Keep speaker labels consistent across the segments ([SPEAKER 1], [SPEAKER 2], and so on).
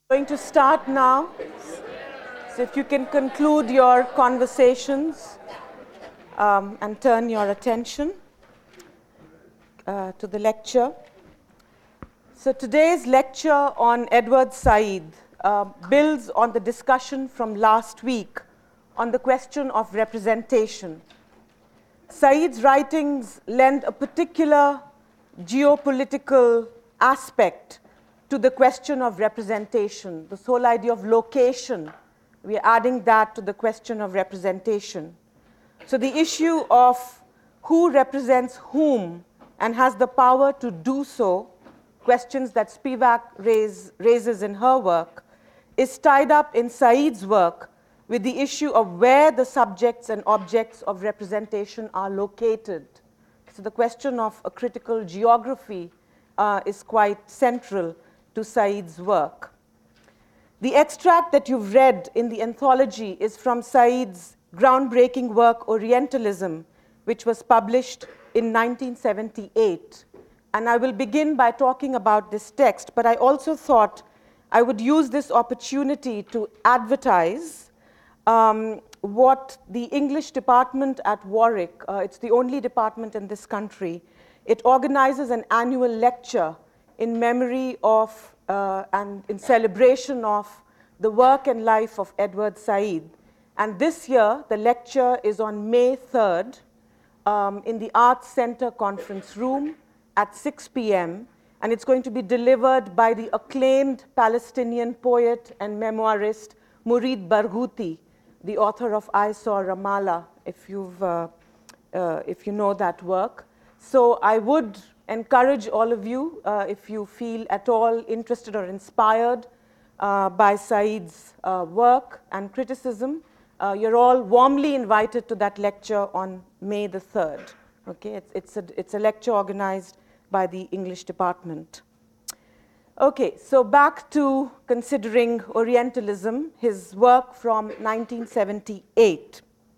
[SPEAKER 1] Going to start now. So if you can conclude your conversations and turn your attention to the lecture. So today's lecture on Edward Said builds on the discussion from last week on the question of representation. Said's writings lend a particular geopolitical aspect to the question of representation. This whole idea of location, we are adding that to the question of representation. So the issue of who represents whom and has the power to do so, questions that Spivak raises in her work, is tied up in Said's work with the issue of where the subjects and objects of representation are located. So the question of a critical geography is quite central to Said's work. The extract that you've read in the anthology is from Said's groundbreaking work, Orientalism, which was published in 1978. And I will begin by talking about this text, but I also thought I would use this opportunity to advertise what the English department at Warwick, it's the only department in this country, it organizes an annual lecture in memory of and in celebration of the work and life of Edward Said. And this year, the lecture is on May 3rd in the Arts Center conference room at 6 p.m. And it's going to be delivered by the acclaimed Palestinian poet and memoirist Mourid Barghouti, the author of I Saw Ramallah, if you know that work. So I would encourage all of you, if you feel at all interested or inspired by Said's work and criticism, you're all warmly invited to that lecture on May the 3rd. Okay, it's a lecture organized by the English department. Okay, so back to considering Orientalism, his work from 1978.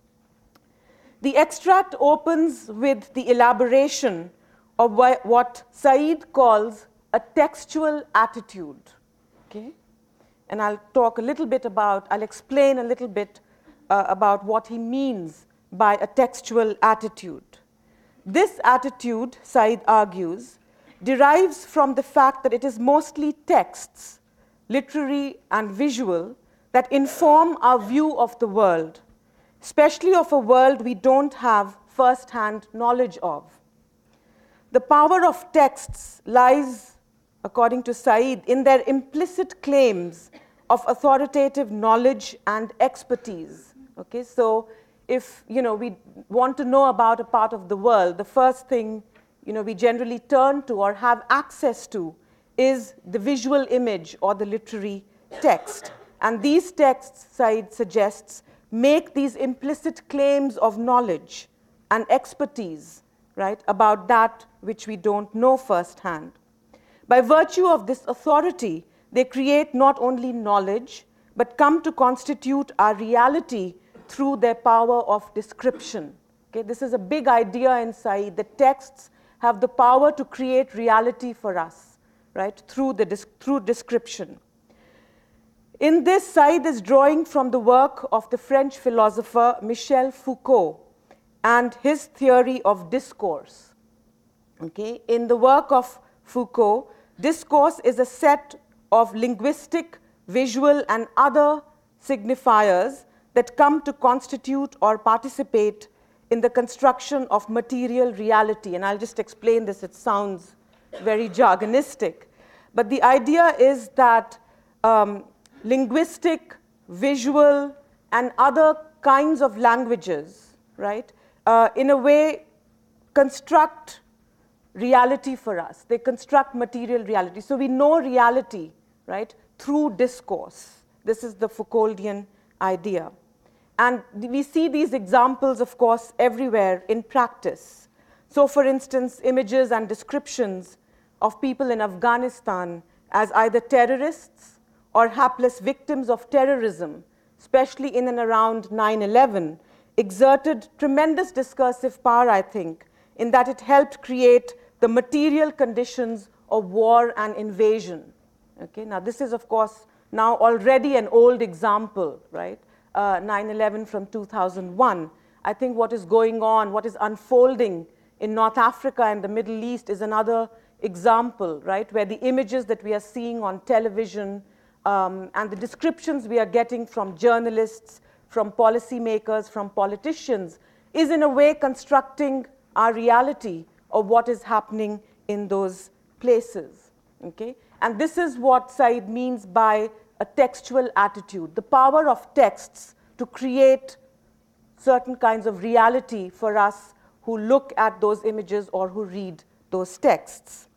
[SPEAKER 1] The extract opens with the elaboration of what Said calls a textual attitude. Okay? And I'll talk a little bit about, I'll explain a little bit about what he means by a textual attitude. This attitude, Said argues, derives from the fact that it is mostly texts, literary and visual, that inform our view of the world, especially of a world we don't have first-hand knowledge of. The power of texts lies, according to Said, in their implicit claims of authoritative knowledge and expertise. Okay, so if we want to know about a part of the world, the first thing we generally turn to or have access to is the visual image or the literary text. And these texts, Said suggests, make these implicit claims of knowledge and expertise, right, about that which we don't know firsthand. By virtue of this authority, they create not only knowledge, but come to constitute our reality through their power of description. Okay, this is a big idea in Said. The texts have the power to create reality for us, right, through description. In this, Said is drawing from the work of the French philosopher Michel Foucault and his theory of discourse. Okay? In the work of Foucault, discourse is a set of linguistic, visual, and other signifiers that come to constitute or participate in the construction of material reality. And I'll just explain this. It sounds very jargonistic. But the idea is that linguistic, visual, and other kinds of languages, right, in a way construct reality for us. They construct material reality. So we know reality, right, through discourse. This is the Foucauldian idea. And we see these examples, of course, everywhere in practice. So, for instance, images and descriptions of people in Afghanistan as either terrorists or hapless victims of terrorism, especially in and around 9/11, exerted tremendous discursive power, I think, in that it helped create the material conditions of war and invasion. Okay? Now, this is, of course, now already an old example, right? 9/11 from 2001. I think what is going on, what is unfolding in North Africa and the Middle East is another example, right? Where the images that we are seeing on television and the descriptions we are getting from journalists, from policymakers, from politicians, is in a way constructing our reality of what is happening in those places, okay? And this is what Said means by a textual attitude, the power of texts to create certain kinds of reality for us who look at those images or who read those texts.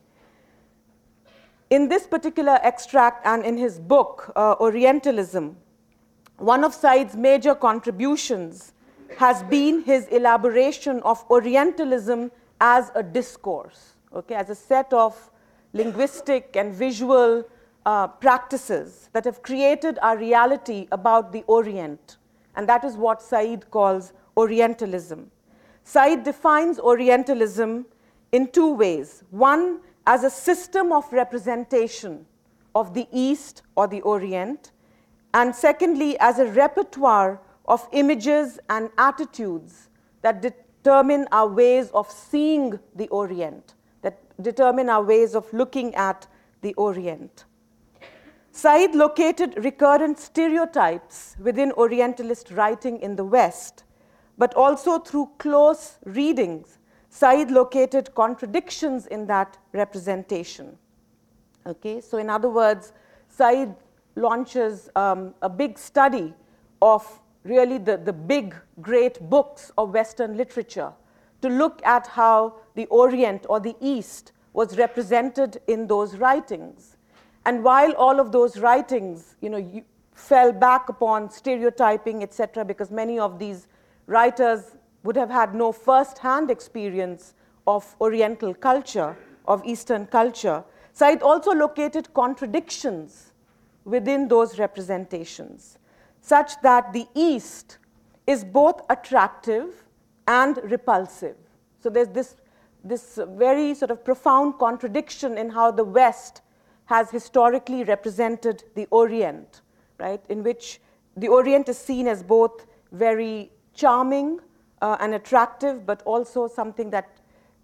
[SPEAKER 1] In this particular extract and in his book, Orientalism, one of Said's major contributions has been his elaboration of Orientalism as a discourse, okay, as a set of linguistic and visual practices that have created our reality about the Orient. And that is what Said calls Orientalism. Said defines Orientalism in two ways. One, as a system of representation of the East or the Orient, and secondly, as a repertoire of images and attitudes that determine our ways of seeing the Orient, that determine our ways of looking at the Orient. Said located recurrent stereotypes within Orientalist writing in the West, but also through close readings, Said located contradictions in that representation. Okay, so in other words, Said launches a big study of really the big, great books of Western literature to look at how the Orient or the East was represented in those writings. And while all of those writings, fell back upon stereotyping, etc., because many of these writers would have had no first-hand experience of Oriental culture, of Eastern culture, Said also located contradictions within those representations, such that the East is both attractive and repulsive. So there's this very sort of profound contradiction in how the West has historically represented the Orient, right? In which the Orient is seen as both very charming and attractive, but also something that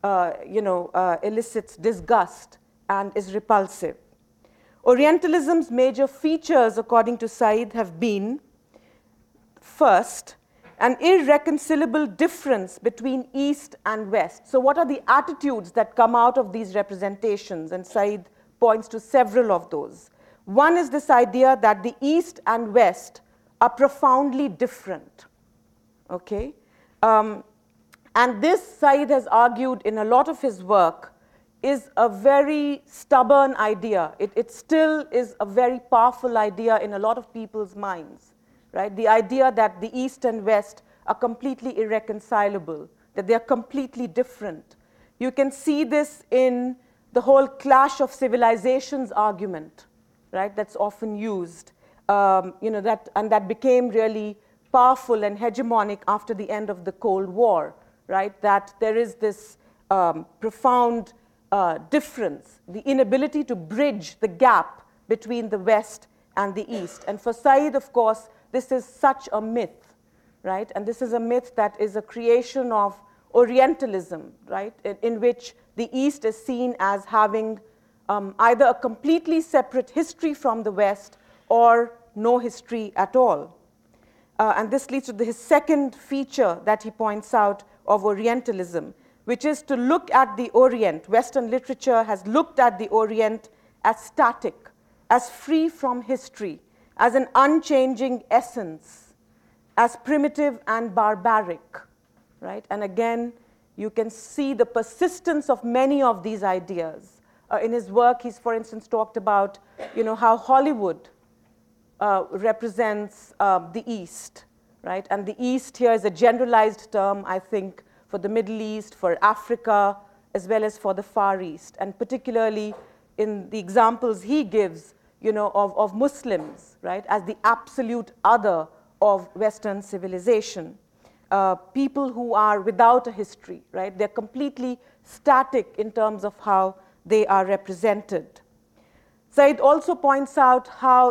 [SPEAKER 1] elicits disgust and is repulsive. Orientalism's major features, according to Said, have been, first, an irreconcilable difference between East and West. So what are the attitudes that come out of these representations? And Said points to several of those. One is this idea that the East and West are profoundly different, okay? And this, Said has argued in a lot of his work, is a very stubborn idea. It still is a very powerful idea in a lot of people's minds, right? The idea that the East and West are completely irreconcilable, that they are completely different. You can see this in the whole clash of civilizations argument, right? That's often used, that became really powerful and hegemonic after the end of the Cold War, right? That there is this profound difference, the inability to bridge the gap between the West and the East. And for Said, of course, this is such a myth, right? And this is a myth that is a creation of Orientalism, right? In which the East is seen as having either a completely separate history from the West or no history at all. And this leads to his second feature that he points out of Orientalism, which is to look at the Orient. Western literature has looked at the Orient as static, as free from history, as an unchanging essence, as primitive and barbaric, right? And again, you can see the persistence of many of these ideas. In his work, he's, for instance, talked about, how Hollywood represents the East, right? And the East here is a generalized term, I think, for the Middle East, for Africa, as well as for the Far East. And particularly in the examples he gives, of Muslims, right, as the absolute other of Western civilization. People who are without a history, right? They're completely static in terms of how they are represented. Said also points out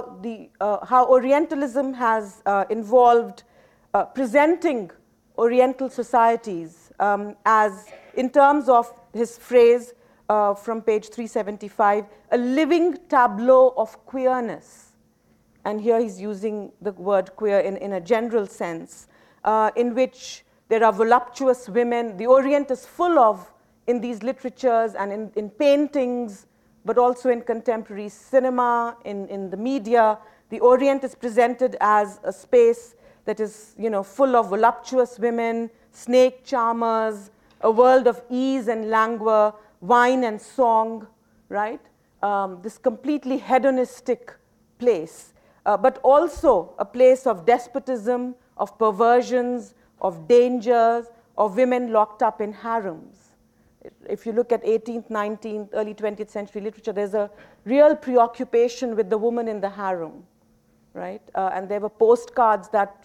[SPEAKER 1] how Orientalism has involved presenting Oriental societies as, in terms of his phrase from page 375, a living tableau of queerness. And here he's using the word queer in a general sense, in which there are voluptuous women. The Orient is full of, in these literatures and in paintings, but also in contemporary cinema, in the media, the Orient is presented as a space that is, full of voluptuous women, snake charmers, a world of ease and languor, wine and song, right? This completely hedonistic place, but also a place of despotism, of perversions, of dangers, of women locked up in harems. If you look at 18th, 19th, early 20th century literature, there's a real preoccupation with the woman in the harem, right? And there were postcards that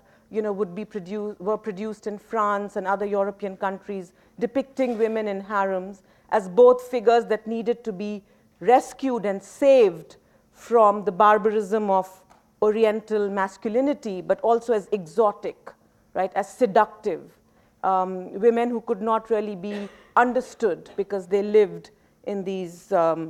[SPEAKER 1] were produced in France and other European countries depicting women in harems as both figures that needed to be rescued and saved from the barbarism of Oriental masculinity, but also as exotic, right, as seductive. Women who could not really be understood because they lived in these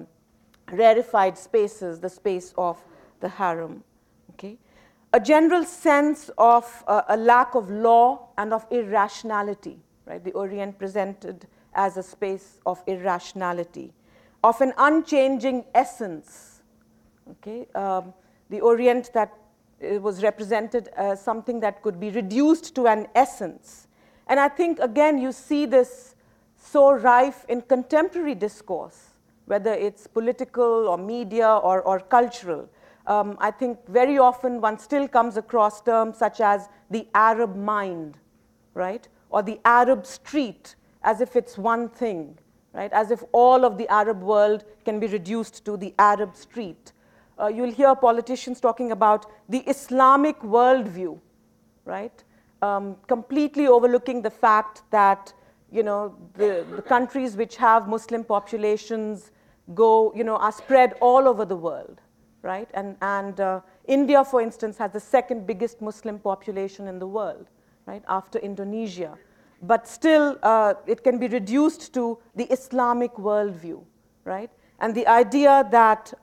[SPEAKER 1] rarefied spaces, the space of the harem. Okay? A general sense of a lack of law and of irrationality, right? The Orient presented as a space of irrationality, of an unchanging essence. Okay? The Orient that was represented as something that could be reduced to an essence. And I think, again, you see this so rife in contemporary discourse, whether it's political or media or cultural. I think very often one still comes across terms such as the Arab mind, right? Or the Arab street, as if it's one thing, right? As if all of the Arab world can be reduced to the Arab street. You'll hear politicians talking about the Islamic worldview, right? Completely overlooking the fact that the countries which have Muslim populations are spread all over the world, right? And India, for instance, has the second biggest Muslim population in the world, right, after Indonesia. But still, it can be reduced to the Islamic worldview, right? And the idea that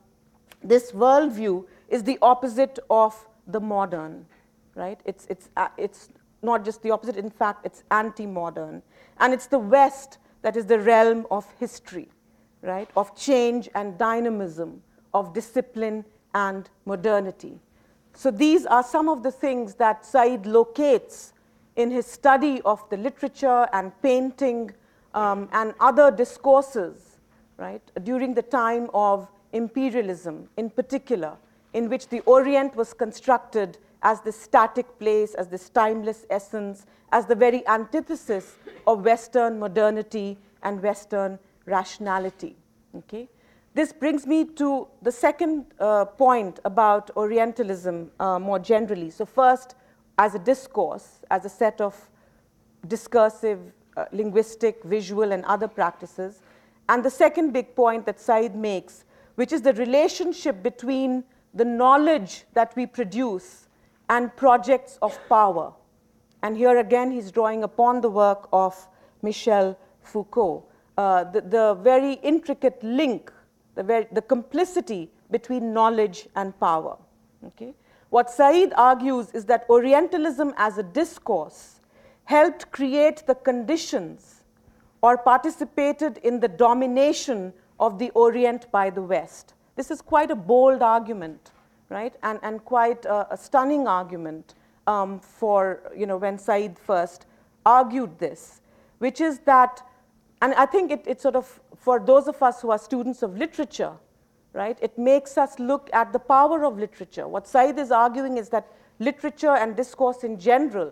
[SPEAKER 1] this worldview is the opposite of the modern, right? It's not just the opposite, in fact, it's anti-modern. And it's the West that is the realm of history, right? Of change and dynamism, of discipline and modernity. So these are some of the things that Said locates in his study of the literature and painting and other discourses, right? During the time of imperialism in particular, in which the Orient was constructed as this static place, as this timeless essence, as the very antithesis of Western modernity and Western rationality. Okay? This brings me to the second point about Orientalism more generally. So first, as a discourse, as a set of discursive, linguistic, visual, and other practices. And the second big point that Said makes, which is the relationship between the knowledge that we produce and projects of power. And here again, he's drawing upon the work of Michel Foucault, the very intricate link, the complicity between knowledge and power. Okay? What Said argues is that Orientalism as a discourse helped create the conditions or participated in the domination of the Orient by the West. This is quite a bold argument, right? And quite a stunning argument for, when Said first argued this, which is that, and I think it sort of, for those of us who are students of literature, right, it makes us look at the power of literature. What Said is arguing is that literature and discourse in general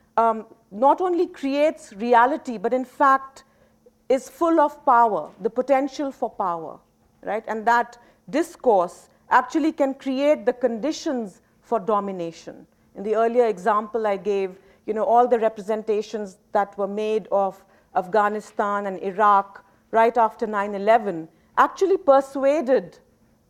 [SPEAKER 1] not only creates reality, but in fact is full of power, the potential for power, right? And that discourse actually can create the conditions for domination. In the earlier example I gave, all the representations that were made of Afghanistan and Iraq right after 9/11 actually persuaded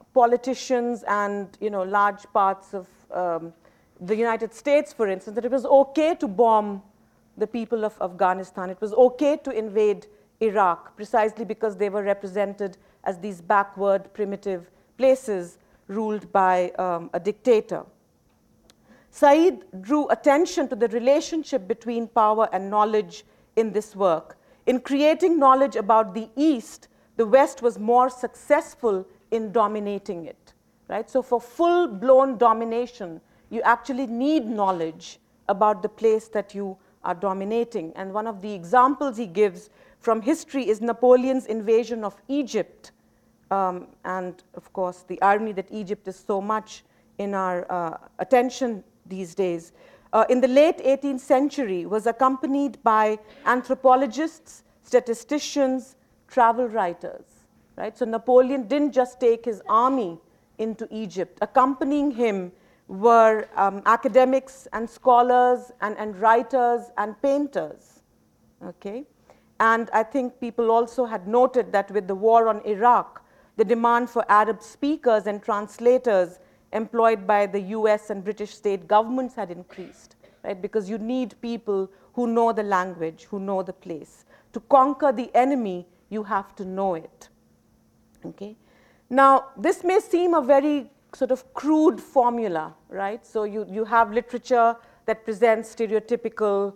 [SPEAKER 1] politicians and large parts of the United States, for instance, that it was okay to bomb the people of Afghanistan. It was okay to invade Iraq, precisely because they were represented as these backward, primitive places ruled by a dictator. Said drew attention to the relationship between power and knowledge in this work. In creating knowledge about the East, the West was more successful in dominating it, right? So for full-blown domination, you actually need knowledge about the place that you are dominating. And one of the examples he gives from history is Napoleon's invasion of Egypt. And of course, the irony that Egypt is so much in our attention these days, in the late 18th century was accompanied by anthropologists, statisticians, travel writers, right? So Napoleon didn't just take his army into Egypt. Accompanying him were academics and scholars and writers and painters, okay? And I think people also had noted that with the war on Iraq, the demand for Arab speakers and translators employed by the US and British state governments had increased, right? Because you need people who know the language, who know the place. To conquer the enemy, you have to know it, okay? Now, this may seem a very sort of crude formula, right? So you have literature that presents stereotypical,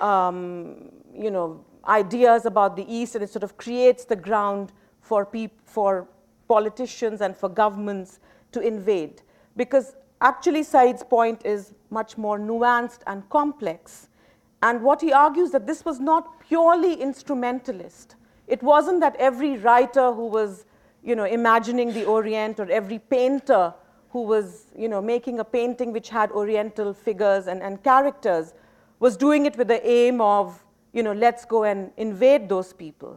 [SPEAKER 1] ideas about the East, and it sort of creates the ground for politicians and for governments to invade. Because actually Said's point is much more nuanced and complex. And what he argues that this was not purely instrumentalist. It wasn't that every writer who was imagining the Orient, or every painter who was making a painting which had Oriental figures and characters was doing it with the aim of let's go and invade those people.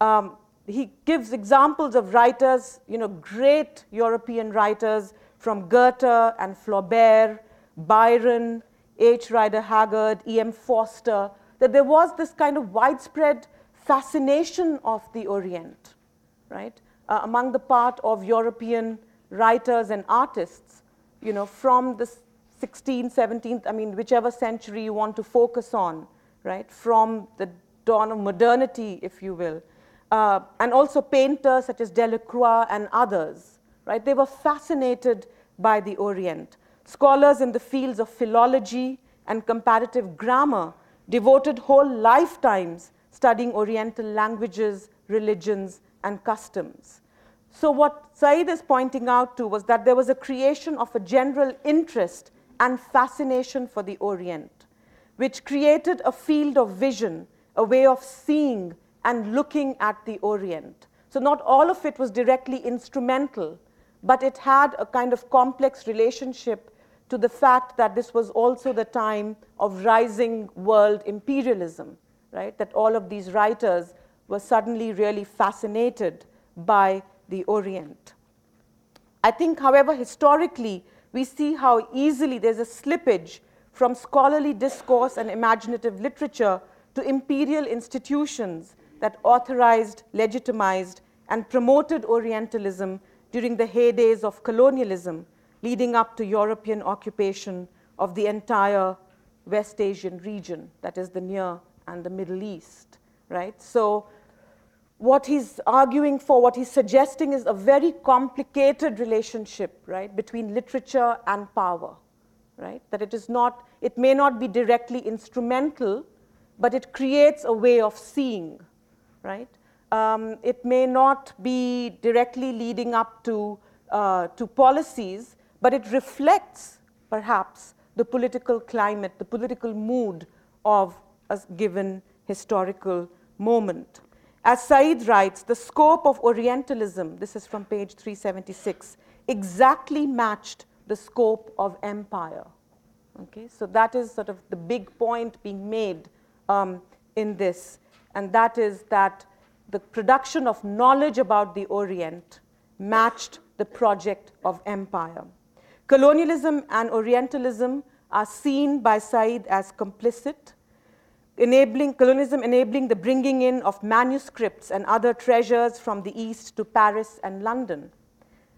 [SPEAKER 1] He gives examples of writers, great European writers from Goethe and Flaubert, Byron, H. Rider Haggard, E.M. Forster, that there was this kind of widespread fascination of the Orient, right? Among the part of European writers and artists, from the 16th, 17th, whichever century you want to focus on, right? From the dawn of modernity, if you will. And also painters such as Delacroix and others, right? They were fascinated by the Orient. Scholars in the fields of philology and comparative grammar devoted whole lifetimes studying Oriental languages, religions, and customs. So what Said is pointing out to was that there was a creation of a general interest and fascination for the Orient, which created a field of vision, a way of seeing and looking at the Orient. So not all of it was directly instrumental, but it had a kind of complex relationship to the fact that this was also the time of rising world imperialism, right? That all of these writers were suddenly really fascinated by the Orient. I think, however, historically, we see how easily there's a slippage from scholarly discourse and imaginative literature to imperial institutions that authorized, legitimized, and promoted Orientalism during the heydays of colonialism, leading up to European occupation of the entire West Asian region, that is the Near and the Middle East, right? So what he's arguing for, what he's suggesting is a very complicated relationship, right, between literature and power, right? That it may not be directly instrumental, but it creates a way of seeing, right? It may not be directly leading up to policies, but it reflects, perhaps, the political climate, the political mood of a given historical moment. As Said writes, the scope of Orientalism, this is from page 376, exactly matched the scope of empire. Okay, so that is sort of the big point being made in this, and that is that the production of knowledge about the Orient matched the project of empire. Colonialism and Orientalism are seen by Said as complicit, colonialism enabling the bringing in of manuscripts and other treasures from the East to Paris and London.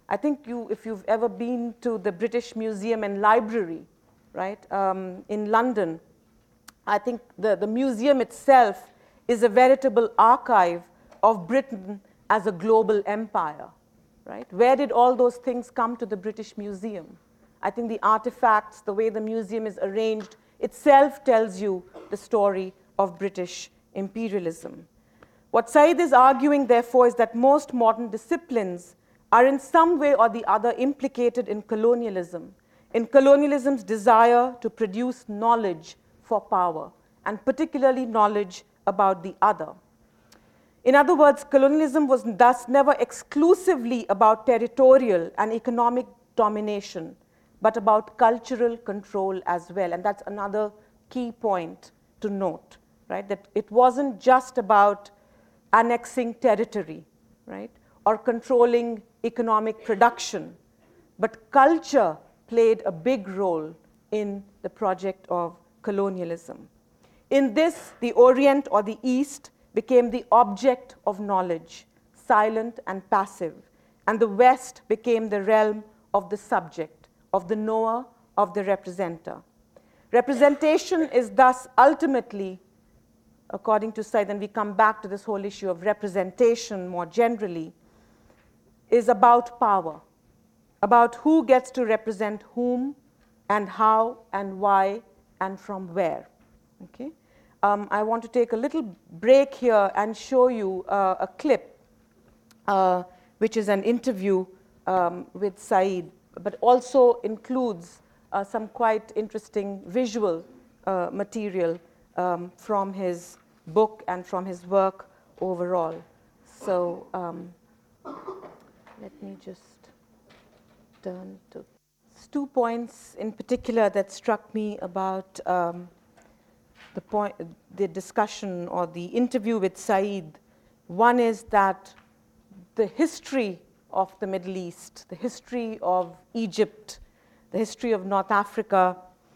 [SPEAKER 1] I think if you've ever been to the British Museum and Library, right, in London, I think the museum itself is a veritable archive of Britain as a global empire, right? Where did all those things come to the British Museum? I think the artifacts, the way the museum is arranged, itself tells you the story of British imperialism. What Said is arguing, therefore, is that most modern disciplines are in some way or the other implicated in colonialism's desire to produce knowledge for power, and particularly knowledge about the other. In other words, colonialism was thus never exclusively about territorial and economic domination, but about cultural control as well. And that's another key point to note, right? That it wasn't just about annexing territory, right? Or controlling economic production, but culture played a big role in the project of colonialism. In this, the Orient or the East became the object of knowledge, silent and passive, and the West became the realm of the subject, of the knower, of the representer. Representation is thus ultimately, according to Said, and we come back to this whole issue of representation more generally, is about power, about who gets to represent whom, and how, and why, and from where. Okay? I want to take a little break here and show you a clip, which is an interview with Said, but also includes some quite interesting visual material from his book and from his work overall. So let me just turn to 2 points in particular that struck me about the discussion or the interview with Said. One is that the history of the Middle East, the history of Egypt, the history of North Africa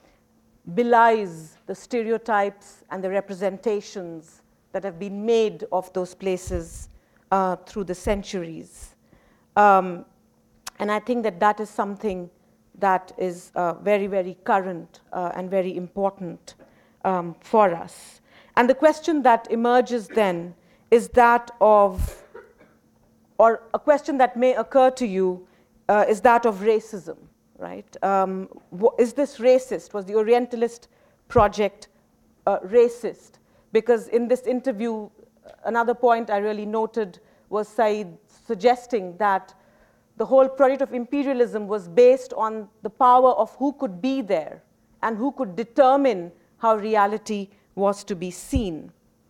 [SPEAKER 1] belies the stereotypes and the representations that have been made of those places through the centuries. And I think that that is something that is very, very current and very important for us. And the question that emerges then is that of, or a question that may occur to you, is that of racism, right? Is this racist? Was the Orientalist project racist? Because in this interview, another point I really noted was Said suggesting that the whole project of imperialism was based on the power of who could be there and who could determine how reality was to be seen.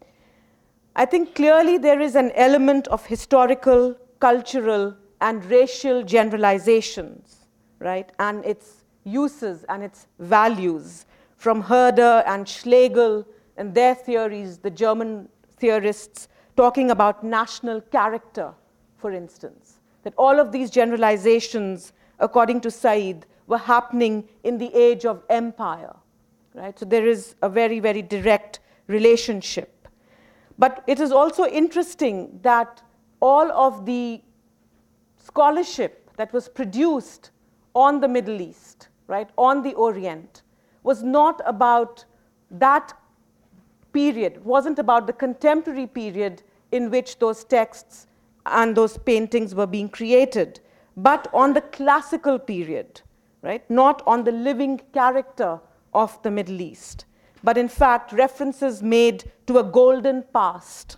[SPEAKER 1] I think clearly there is an element of historical, cultural, and racial generalizations, right? And its uses and its values, from Herder and Schlegel and their theories, the German theorists talking about national character, for instance. That all of these generalizations, according to Said, were happening in the age of empire, right? So there is a very, very direct relationship. But it is also interesting that all of the scholarship that was produced on the Middle East, right, on the Orient, was not about that period, wasn't about the contemporary period in which those texts and those paintings were being created, but on the classical period, right? Not on the living character of the Middle East, but in fact references made to a golden past,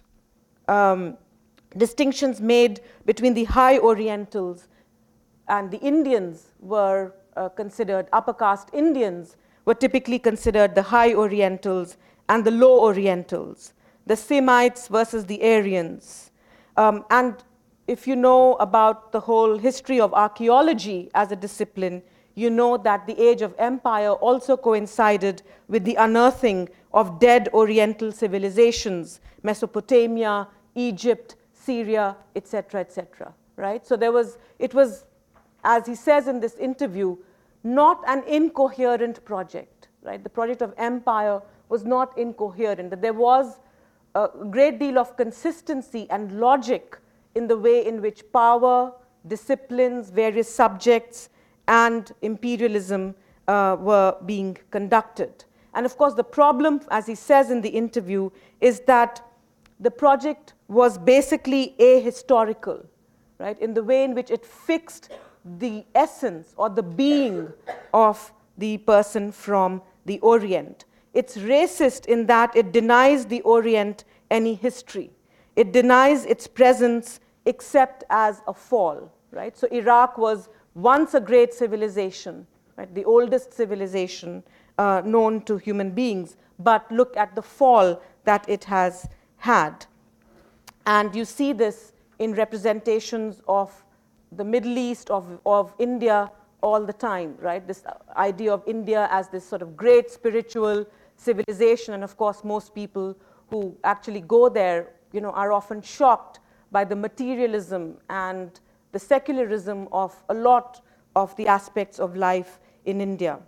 [SPEAKER 1] distinctions made between the high Orientals and the Indians were considered, upper caste Indians were typically considered the high Orientals and the low Orientals, the Semites versus the Aryans. And if you know about the whole history of archaeology as a discipline, you know that the age of empire also coincided with the unearthing of dead Oriental civilizations, Mesopotamia, Egypt, Syria, etc., right? So it was, as he says in this interview, not an incoherent project, right? The project of empire was not incoherent, that there was a great deal of consistency and logic in the way in which power, disciplines, various subjects, and imperialism were being conducted. And of course, the problem, as he says in the interview, is that the project was basically ahistorical, right, in the way in which it fixed the essence or the being of the person from the Orient. It's racist in that it denies the Orient any history. It denies its presence except as a fall, right? So Iraq was once a great civilization, right, the oldest civilization known to human beings, but look at the fall that it has had. And you see this in representations of the Middle East, of India all the time, right? This idea of India as this sort of great spiritual civilization, and of course most people who actually go there, you know, are often shocked by the materialism and the secularism of a lot of the aspects of life in India.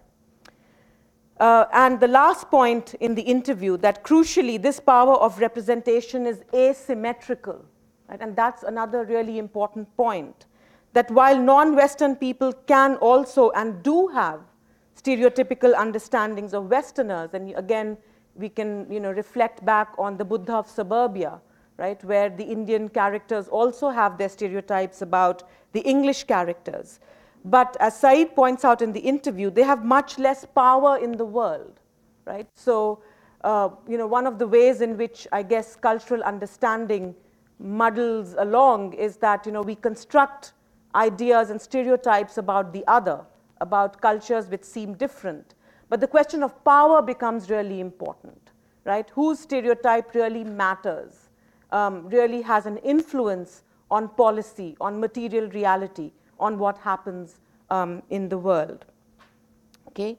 [SPEAKER 1] And the last point in the interview, that crucially this power of representation is asymmetrical, right? And that's another really important point, that while non-Western people can also and do have stereotypical understandings of Westerners, and again we can, you know, reflect back on the Buddha of Suburbia, right, where the Indian characters also have their stereotypes about the English characters. But as Said points out in the interview, they have much less power in the world, right? So, you know, one of the ways in which I guess cultural understanding muddles along is that, you know, we construct ideas and stereotypes about the other, about cultures which seem different. But the question of power becomes really important, right? Whose stereotype really matters, really has an influence on policy, on material reality, on what happens in the world. Okay?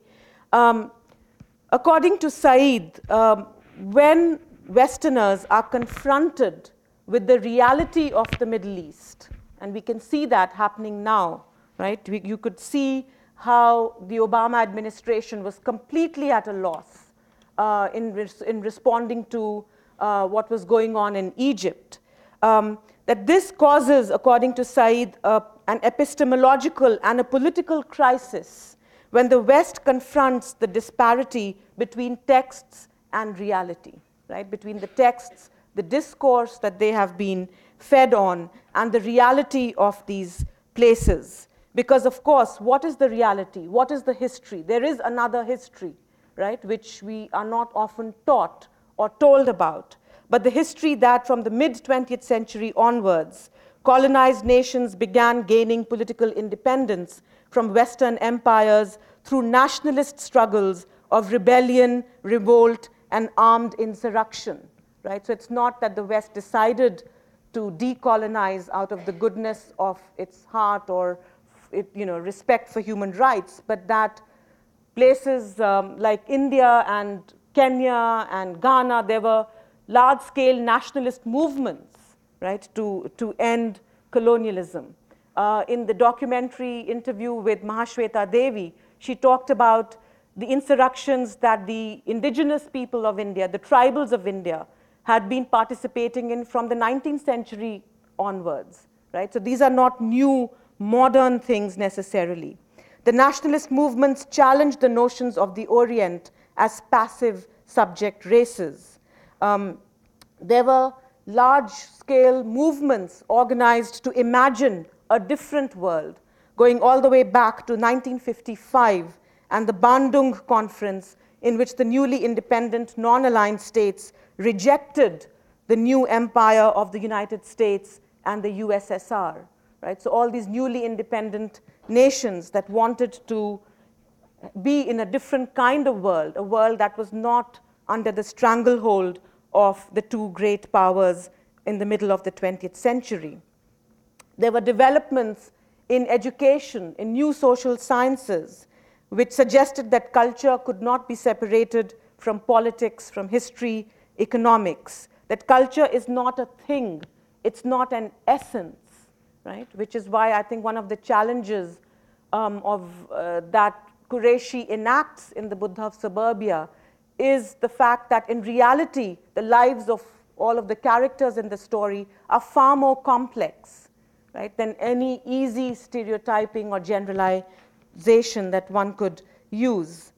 [SPEAKER 1] According to Said, when Westerners are confronted with the reality of the Middle East, and we can see that happening now, right? You could see how the Obama administration was completely at a loss in responding to what was going on in Egypt. That this causes, according to Said, an epistemological and a political crisis when the West confronts the disparity between texts and reality, right? Between the texts, the discourse that they have been fed on, and the reality of these places. Because, of course, what is the reality? What is the history? There is another history, right, which we are not often taught or told about. But the history that from the mid-20th century onwards, colonized nations began gaining political independence from Western empires through nationalist struggles of rebellion, revolt, and armed insurrection, right? So it's not that the West decided to decolonize out of the goodness of its heart or respect for human rights, but that places like India and Kenya and Ghana, there were large-scale nationalist movements, right, to end colonialism. In the documentary interview with Mahashweta Devi, she talked about the insurrections that the indigenous people of India, the tribals of India, had been participating in from the 19th century onwards, right? So these are not new, modern things necessarily. The nationalist movements challenged the notions of the Orient as passive subject races. There were large-scale movements organized to imagine a different world, going all the way back to 1955 and the Bandung Conference, in which the newly independent non-aligned states rejected the new empire of the United States and the USSR, right? So all these newly independent nations that wanted to be in a different kind of world, a world that was not under the stranglehold of the two great powers in the middle of the 20th century. There were developments in education, in new social sciences, which suggested that culture could not be separated from politics, from history, economics, that culture is not a thing, it's not an essence, right? Which is why I think one of the challenges that Qureshi enacts in the Buddha of Suburbia is the fact that in reality, the lives of all of the characters in the story are far more complex, right, than any easy stereotyping or generalization that one could use.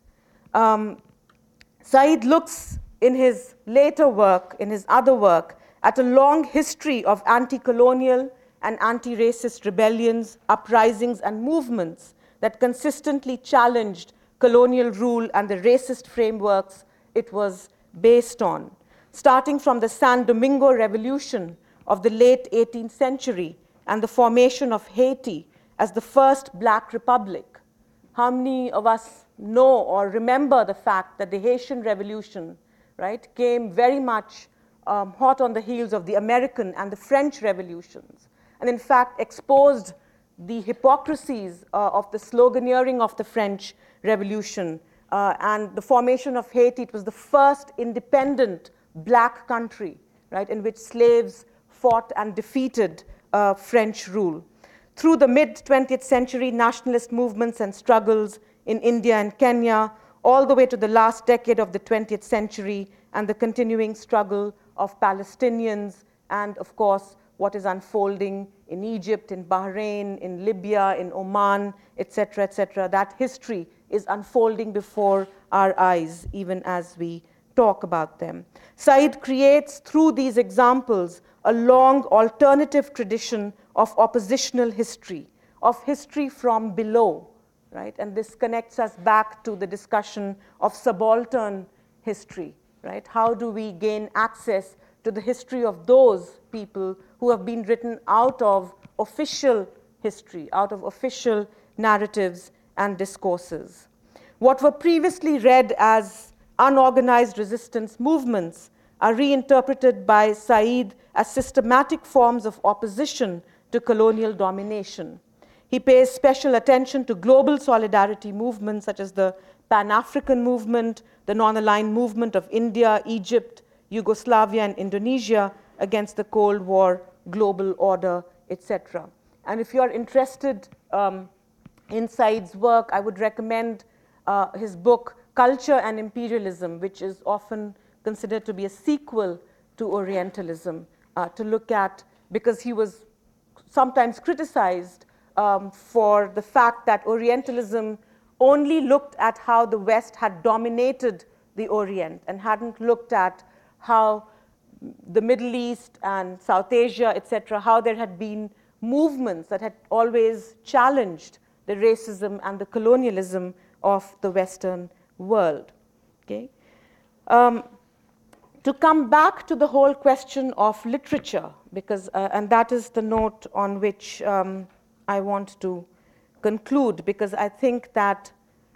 [SPEAKER 1] Said looks in his later work, in his other work, at a long history of anti-colonial and anti-racist rebellions, uprisings, and movements that consistently challenged colonial rule and the racist frameworks it was based on. Starting from the San Domingo Revolution of the late 18th century and the formation of Haiti as the first Black republic. How many of us know or remember the fact that the Haitian Revolution, right, came very much hot on the heels of the American and the French revolutions, and in fact exposed the hypocrisies of the sloganeering of the French Revolution and the formation of Haiti. It was the first independent Black country, right, in which slaves fought and defeated French rule. Through the mid-20th century, nationalist movements and struggles in India and Kenya, all the way to the last decade of the 20th century, and the continuing struggle of Palestinians, and of course, what is unfolding in Egypt, in Bahrain, in Libya, in Oman, etc., etc. That history is unfolding before our eyes, even as we talk about them. Said creates, through these examples, a long alternative tradition of oppositional history, of history from below, right? And this connects us back to the discussion of subaltern history, right? How do we gain access to the history of those people who have been written out of official history, out of official narratives and discourses? What were previously read as unorganized resistance movements are reinterpreted by Said as systematic forms of opposition to colonial domination. He pays special attention to global solidarity movements such as the Pan-African movement, the non-aligned movement of India, Egypt, Yugoslavia, and Indonesia against the Cold War, global order, etc. And if you are interested in Said's work, I would recommend his book, Culture and Imperialism, which is often considered to be a sequel to Orientalism, to look at, because he was sometimes criticized for the fact that Orientalism only looked at how the West had dominated the Orient and hadn't looked at how the Middle East and South Asia, etc., how there had been movements that had always challenged the racism and the colonialism of the Western world. Okay? To come back to the whole question of literature, because, and that is the note on which I want to conclude, because I think that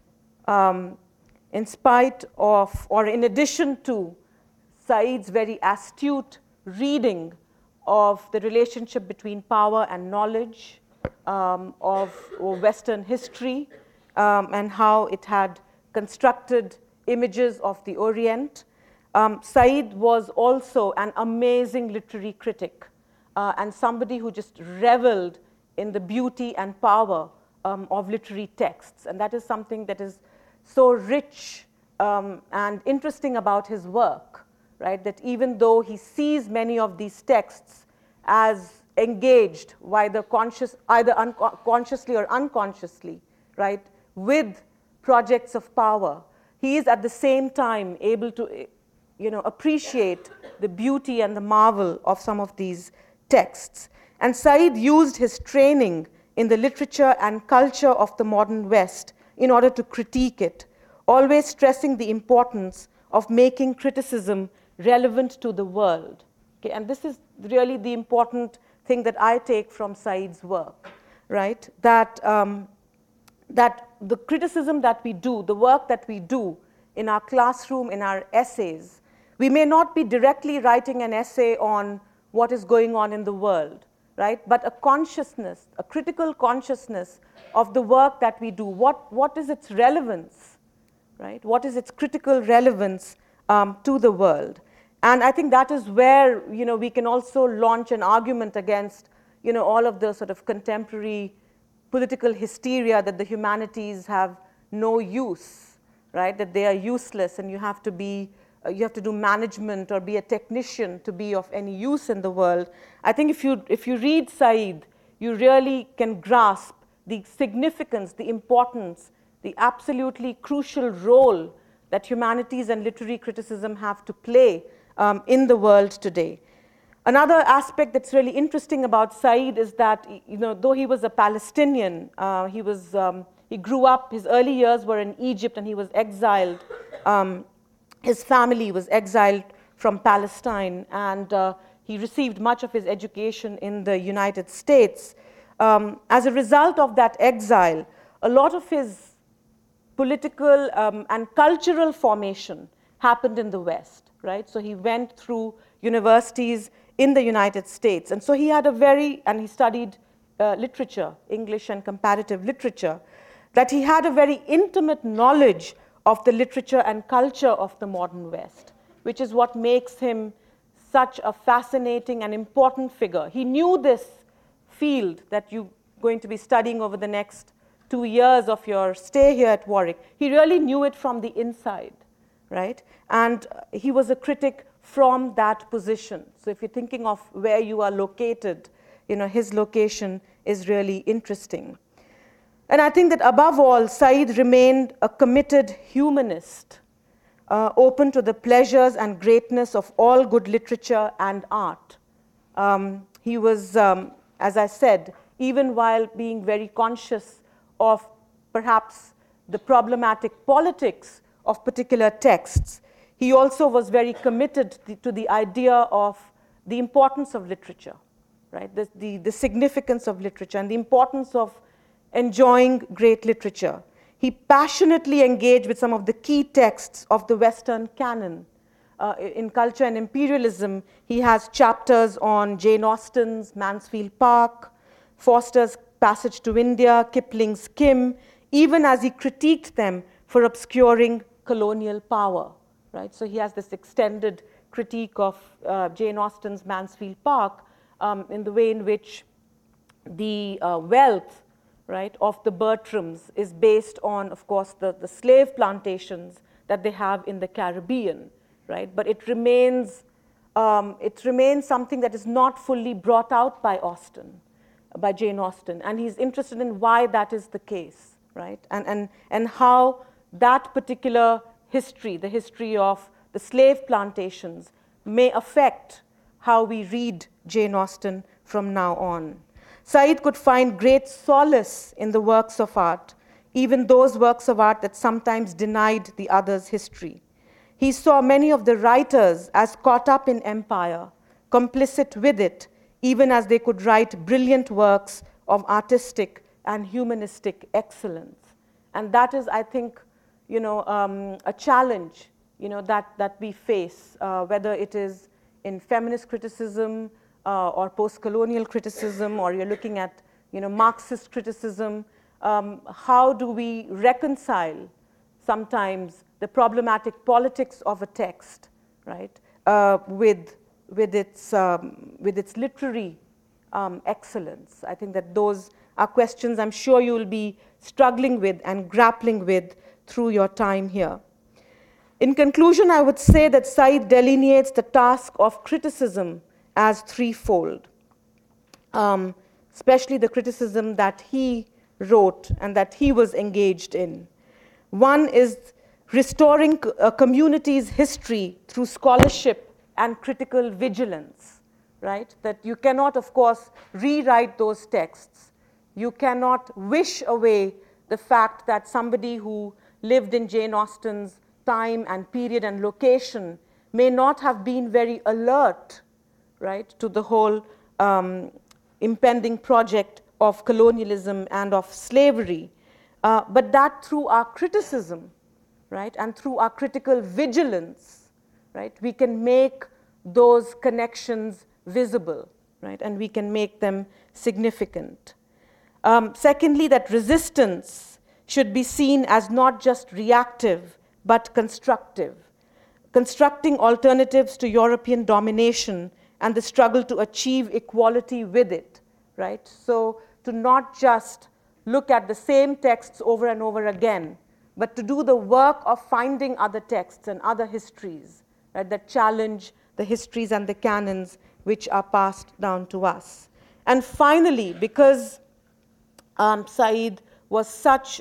[SPEAKER 1] in spite of, or in addition to Said's very astute reading of the relationship between power and knowledge of Western history and how it had constructed images of the Orient, Said was also an amazing literary critic and somebody who just reveled in the beauty and power of literary texts. And that is something that is so rich and interesting about his work, right? That even though he sees many of these texts as engaged, either consciously or unconsciously, right, with projects of power, he is at the same time able to appreciate the beauty and the marvel of some of these texts. And Said used his training in the literature and culture of the modern West in order to critique it, always stressing the importance of making criticism relevant to the world. Okay? And this is really the important thing that I take from Said's work, right? That, that the criticism that we do, the work that we do in our classroom, in our essays, we may not be directly writing an essay on what is going on in the world, right? But a consciousness, a critical consciousness of the work that we do. What is its relevance, right? What is its critical relevance to the world? And I think that is where we can also launch an argument against all of the sort of contemporary political hysteria that the humanities have no use, right? That they are useless, and you have to do management or be a technician to be of any use in the world. I think if you read Said, you really can grasp the significance, the importance, the absolutely crucial role that humanities and literary criticism have to play in the world today. Another aspect that's really interesting about Said is that, though he was a Palestinian, he grew up, his early years were in Egypt, and he was exiled. His family was exiled from Palestine, and he received much of his education in the United States. As a result of that exile, a lot of his political and cultural formation happened in the West, right? So he went through universities in the United States. And so he had and he studied literature, English and comparative literature, that he had a very intimate knowledge of the literature and culture of the modern West, which is what makes him such a fascinating and important figure. He knew this field that you're going to be studying over the next 2 years of your stay here at Warwick. He really knew it from the inside, right? And he was a critic from that position. So if you're thinking of where you are located, his location is really interesting. And I think that above all, Said remained a committed humanist, open to the pleasures and greatness of all good literature and art. He was, as I said, even while being very conscious of perhaps the problematic politics of particular texts, he also was very committed to the idea of the importance of literature, right? The significance of literature and the importance of enjoying great literature. He passionately engaged with some of the key texts of the Western canon. In Culture and Imperialism, he has chapters on Jane Austen's Mansfield Park, Forster's Passage to India, Kipling's Kim, even as he critiqued them for obscuring colonial power. Right? So he has this extended critique of Jane Austen's Mansfield Park in the way in which the wealth, right, of the Bertrams is based on, of course, the slave plantations that they have in the Caribbean, right? But it remains something that is not fully brought out by Jane Austen, and he's interested in why that is the case, right? And how that particular history, the history of the slave plantations, may affect how we read Jane Austen from now on. Said could find great solace in the works of art, even those works of art that sometimes denied the other's history. He saw many of the writers as caught up in empire, complicit with it, even as they could write brilliant works of artistic and humanistic excellence. And that is, I think, a challenge, that we face, whether it is in feminist criticism or post-colonial criticism, or you're looking at, Marxist criticism. How do we reconcile sometimes the problematic politics of a text, right, with its literary excellence? I think that those are questions I'm sure you will be struggling with and grappling with through your time here. In conclusion, I would say that Said delineates the task of criticism as threefold, especially the criticism that he wrote and that he was engaged in. One is restoring a community's history through scholarship and critical vigilance, right? That you cannot, of course, rewrite those texts. You cannot wish away the fact that somebody who lived in Jane Austen's time and period and location may not have been very alert, right, to the whole impending project of colonialism and of slavery, but that through our criticism, right, and through our critical vigilance, right, we can make those connections visible, right, and we can make them significant. Secondly, that resistance should be seen as not just reactive, but constructive, constructing alternatives to European domination and the struggle to achieve equality with it, right? So to not just look at the same texts over and over again, but to do the work of finding other texts and other histories, right, that challenge the histories and the canons which are passed down to us. And finally, because Said was such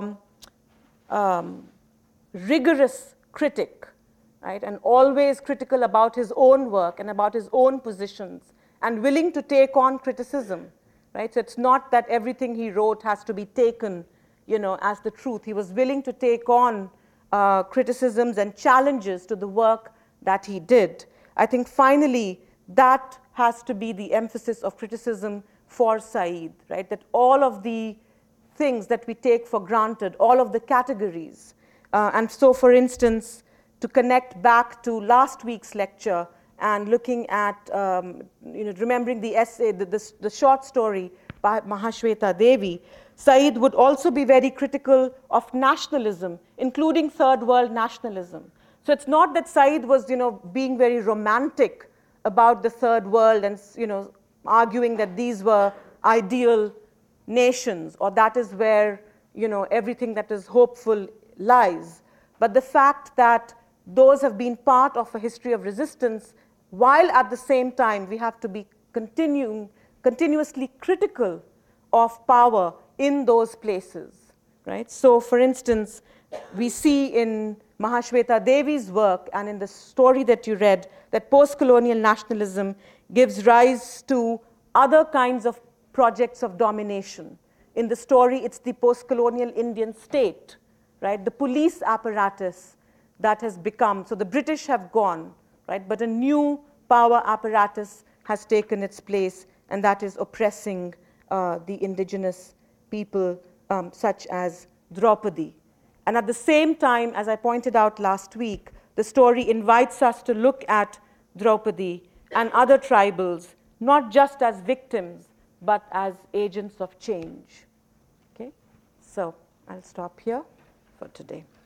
[SPEAKER 1] rigorous critic, right, and always critical about his own work and about his own positions, and willing to take on criticism, right? So it's not that everything he wrote has to be taken, as the truth. He was willing to take on criticisms and challenges to the work that he did. I think finally that has to be the emphasis of criticism for Said, right? That all of the things that we take for granted, all of the categories. And so, for instance, to connect back to last week's lecture and looking at, remembering the essay, the short story by Mahashweta Devi, Said would also be very critical of nationalism, including third world nationalism. So it's not that Said was, being very romantic about the third world and, arguing that these were ideal nations, or that is where, everything that is hopeful lies. But the fact that those have been part of a history of resistance, while at the same time we have to be continuously critical of power in those places, right? So, for instance, we see in Mahashweta Devi's work and in the story that you read that post-colonial nationalism gives rise to other kinds of projects of domination. In the story, it's the post-colonial Indian state, right? The police apparatus that has become, so the British have gone, right? But a new power apparatus has taken its place, and that is oppressing the indigenous people, such as Draupadi. And at the same time, as I pointed out last week, the story invites us to look at Draupadi and other tribals, not just as victims, but as agents of change. Okay? So I'll stop here for today.